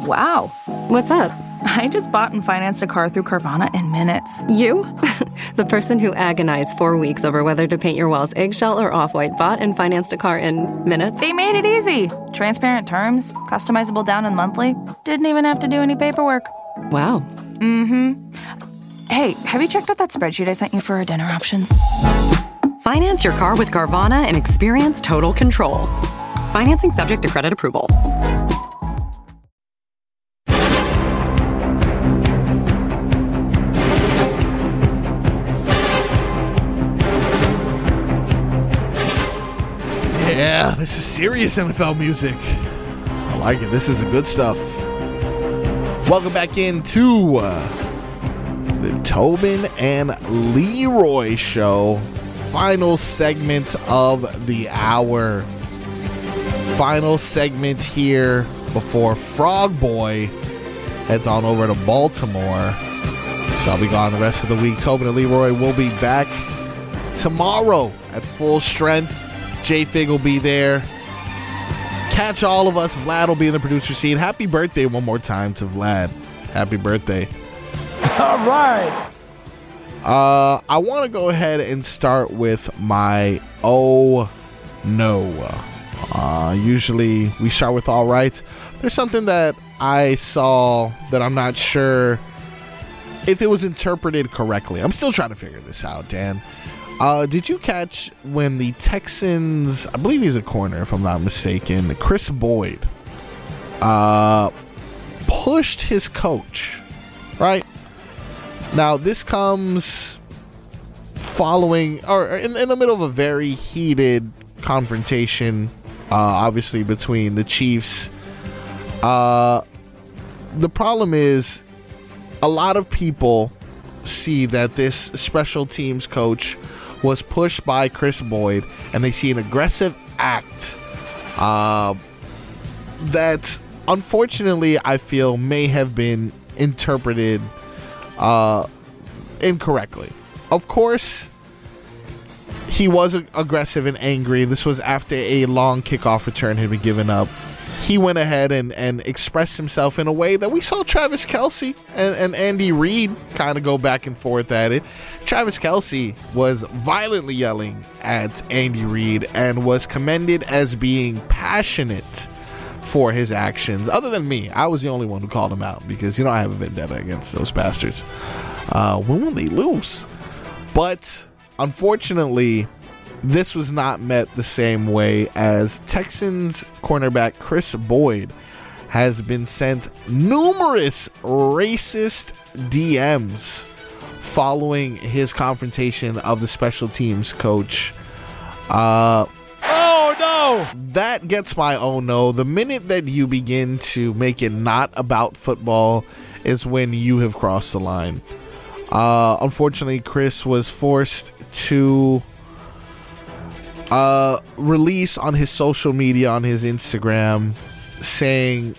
Wow. What's up? I just bought and financed a car through Carvana in minutes. You? The person who agonized 4 weeks over whether to paint your walls eggshell or off-white bought and financed a car in minutes? They made it easy. Transparent terms, customizable down and monthly. Didn't even have to do any paperwork. Wow. Mm-hmm. Hey, have you checked out that spreadsheet I sent you for our dinner options? Finance your car with Carvana and experience total control. Financing subject to credit approval. Yeah, this is serious NFL music. I like it. This is the good stuff. Welcome back into the Tobin and Leroy Show. Final segment of the hour. Final segment here before Frog Boy heads on over to Baltimore. So I'll be gone the rest of the week. Tobin and Leroy will be back tomorrow at full strength. J-Fig will be there. Catch all of us. Vlad will be in the producer seat. Happy birthday one more time to Vlad. Happy birthday. All right. I want to go ahead and start with my oh no. Usually we start with all right. There's something that I saw that I'm not sure if it was interpreted correctly. I'm still trying to figure this out, Dan. Did you catch when the Texans, I believe he's a corner if I'm not mistaken, Chris Boyd, pushed his coach, right? Now, this comes following, or in the middle of a very heated confrontation, obviously, between the Chiefs. The problem is, a lot of people see that this special teams coach was pushed by Chris Boyd, and they see an aggressive act that, unfortunately, I feel may have been interpreted incorrectly. Of course, he was aggressive and angry. This was after a long kickoff return had been given up. He went ahead and expressed himself in a way that we saw Travis Kelce and Andy Reid kind of go back and forth at it. Travis Kelce was violently yelling at Andy Reid and was commended as being passionate for his actions. Other than me, I was the only one who called him out because, I have a vendetta against those bastards. When will they lose? But unfortunately, this was not met the same way, as Texans cornerback Chris Boyd has been sent numerous racist DMs following his confrontation of the special teams coach. Oh, no! That gets my oh no. The minute that you begin to make it not about football is when you have crossed the line. Unfortunately, Chris was forced to release on his social media, on his Instagram, saying,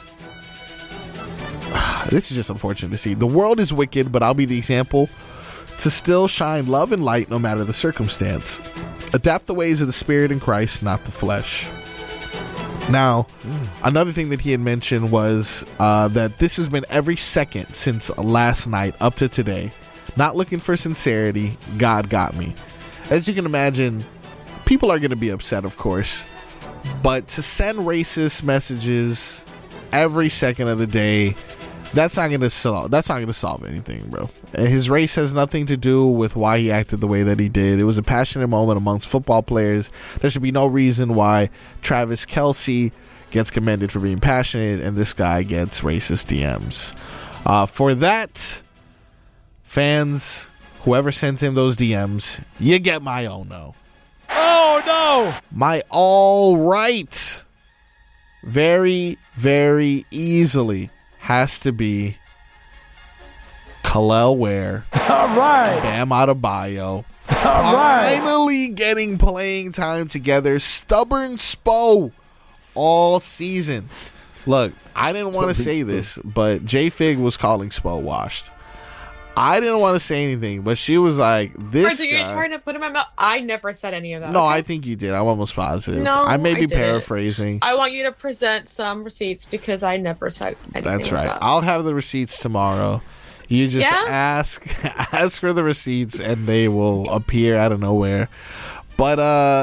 this is just unfortunate to see. The world is wicked, but I'll be the example to still shine love and light no matter the circumstance. Adapt the ways of the Spirit in Christ, not the flesh. Now, another thing that he had mentioned was that this has been every second since last night up to today. Not looking for sincerity, God got me. As you can imagine, people are going to be upset, of course, but to send racist messages every second of the day, that's not going to solve anything, bro. His race has nothing to do with why he acted the way that he did. It was a passionate moment amongst football players. There should be no reason why Travis Kelce gets commended for being passionate and this guy gets racist DMs. For that, fans, whoever sent him those DMs, you get my oh no. Oh, no! My all right, very, very easily has to be Khalil Ware. All right. Bam Adebayo. All right. Finally getting playing time together. Stubborn Spo all season. Look, I didn't want to say this, but J-Fig was calling Spo washed. I didn't want to say anything, but she was like, "This." Are you trying to put him in my mouth? I never said any of that. No, okay? I think you did. I'm almost positive. No, I may be I didn't. paraphrasing. I want you to present some receipts because I never said anything. That's right. Like that. I'll have the receipts tomorrow. You just ask for the receipts, and they will appear out of nowhere. But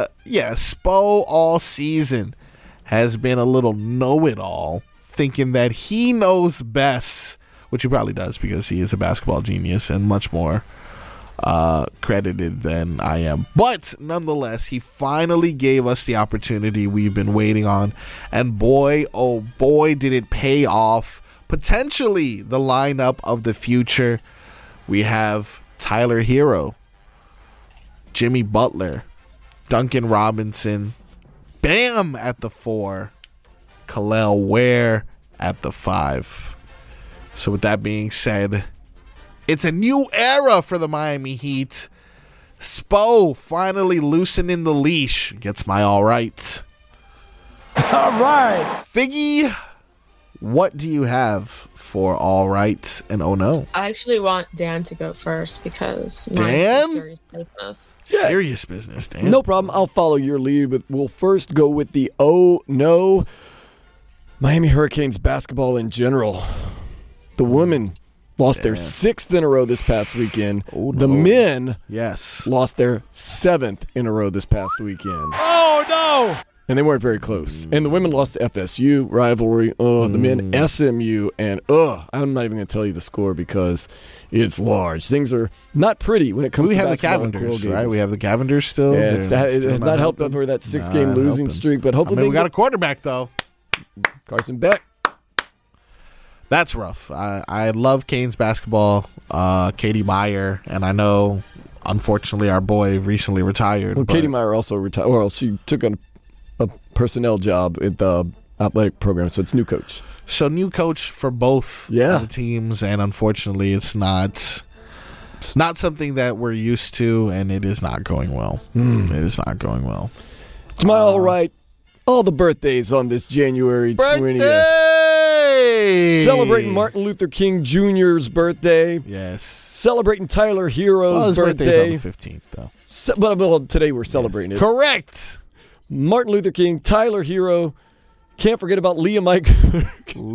Spo all season has been a little know-it-all, thinking that he knows best, which he probably does because he is a basketball genius and much more credited than I am. But nonetheless, he finally gave us the opportunity we've been waiting on, and boy, oh boy, did it pay off. Potentially the lineup of the future. We have Tyler Hero, Jimmy Butler, Duncan Robinson, Bam at the 4, Kel'el Ware at the 5. So with that being said, it's a new era for the Miami Heat. Spo finally loosening the leash. Gets my all right. All right. Figgy, what do you have for all right and oh no? I actually want Dan to go first because Dan? mine's serious business. Serious business, Dan. No problem. I'll follow your lead. But we'll first go with the oh no. Miami Hurricanes basketball in general. The women lost their 6th in a row this past weekend. Oh, no. The men lost their 7th in a row this past weekend. Oh, no. And they weren't very close. And the women lost to FSU, rivalry. The men, SMU. And, I'm not even going to tell you the score because it's large. Things are not pretty when it comes to basketball. We have the Cavenders, right? We have the Cavenders still. Yeah, it has not helped over that 6-game losing streak. But hopefully we got a quarterback, though. Carson Beck. That's rough. I love Canes basketball. Katie Meyer, and I know, unfortunately, our boy recently retired. Well, Katie Meyer also retired. Well, she took a personnel job at the athletic program, so it's new coach. So new coach for both of the teams, and unfortunately, it's not something that we're used to, and it is not going well. It is not going well. It's my all right. All the birthdays on this January 20th. Celebrating Martin Luther King Jr.'s birthday. Yes. Celebrating Tyler Hero's his birthday. birthday's on the 15th, though. But today we're celebrating it. Correct. Martin Luther King, Tyler Hero. Can't forget about Liam Eichenberg.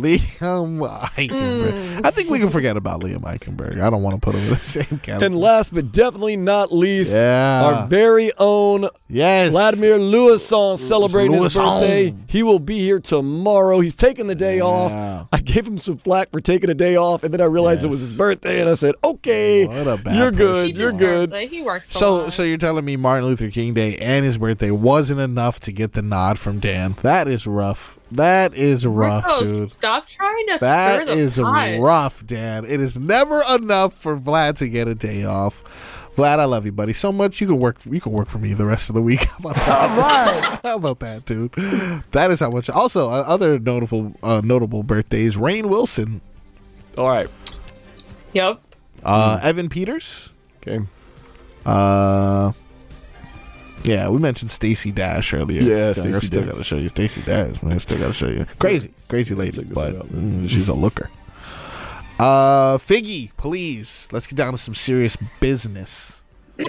I think we can forget about Liam Eichenberg. I don't want to put him in the same category. And last but definitely not least, our very own Vladimir Louison celebrating his birthday. He will be here tomorrow. He's taking the day off. I gave him some flack for taking a day off, and then I realized it was his birthday, and I said, okay, you're good. You're good. He works so you're telling me Martin Luther King Day and his birthday wasn't enough to get the nod from Dan? That is rough. That is rough, dude. Stop trying to That stir the is pot. rough, Dan. It is never enough for Vlad to get a day off. Vlad, I love you, buddy, so much. You can work for me the rest of the week. How about that? All right. How about that, dude? That is how much. Also, other notable birthdays. Rainn Wilson. All right. Yep. Evan Peters. Okay. Yeah, we mentioned Stacey Dash earlier. Yeah, still got to show you Stacey Dash. Man, still got to show you. Crazy lady, but she's a looker. Figgy, please, let's get down to some serious business.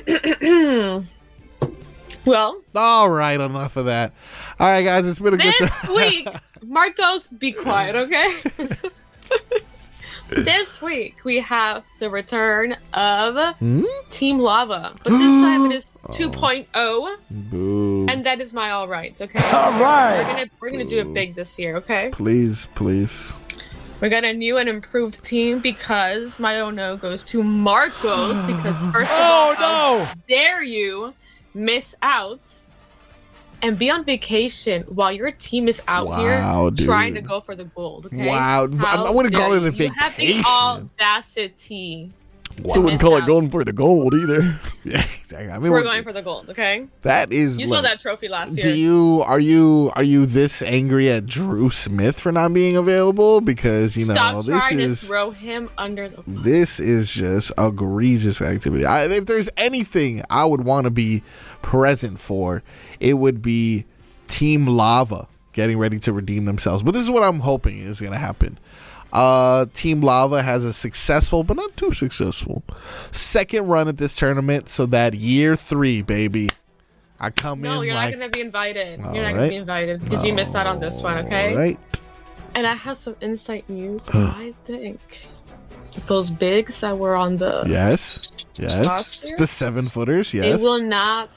Well, all right, enough of that. All right, guys, it's been a good this week, Marcos, be quiet, okay? This week, we have the return of Team Lava, but this time it is 2.0, and that is my all rights, okay? All right. We're gonna do it big this year, okay? Please. We got a new and improved team because my oh no goes to Marcos because first of all, how dare you miss out and be on vacation while your team is out here trying to go for the gold. Okay? Wow. I wouldn't call it a vacation. You have the audacity. Wow. So wouldn't call it going for the gold either. Yeah, exactly. I mean, we're going for the gold, okay? That is. You saw that trophy last year. Are you this angry at Drew Smith for not being available? Because Stop trying to throw him under the. This is just egregious activity. If there's anything I would want to be present for, it would be Team Lava. getting ready to redeem themselves. But this is what I'm hoping is going to happen. Team Lava has a successful, but not too successful, second run at this tournament, so that year 3, baby, I come in. No, you're not going to be invited. You're not going to be invited because you missed out on this one, okay? All right. And I have some insight news. I think those bigs that were on the yes, the 7-footers, yes, they will not.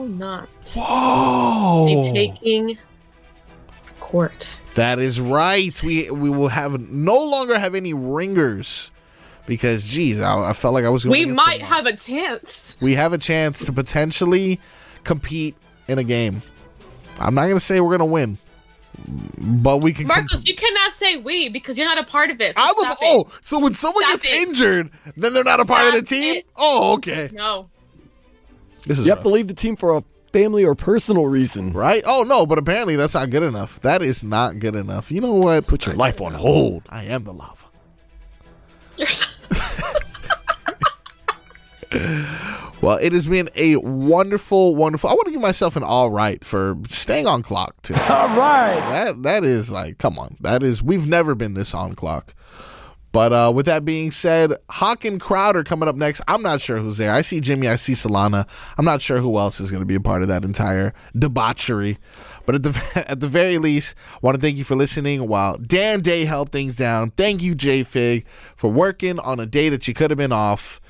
Whoa! They're taking court. That is right. We will no longer have any ringers because, geez, I felt like I was going to. We might have a chance. We have a chance to potentially compete in a game. I'm not going to say we're going to win, but we can. Marcos, you cannot say we because you're not a part of it. So when someone gets injured, then they're not a part of the team? Oh, okay. No. You have to leave the team for a family or personal reason. Right? Oh, no, but apparently that's not good enough. That is not good enough. You know what? Put your life on hold. I am the lava. Well, it has been a wonderful, wonderful. I want to give myself an all right for staying on clock too. All right. That is like, come on. We've never been this on clock. But with that being said, Hawk and Crowder coming up next. I'm not sure who's there. I see Jimmy. I see Solana. I'm not sure who else is going to be a part of that entire debauchery. But at the very least, I want to thank you for listening while Dan Day held things down. Thank you, J-Fig, for working on a day that you could have been off.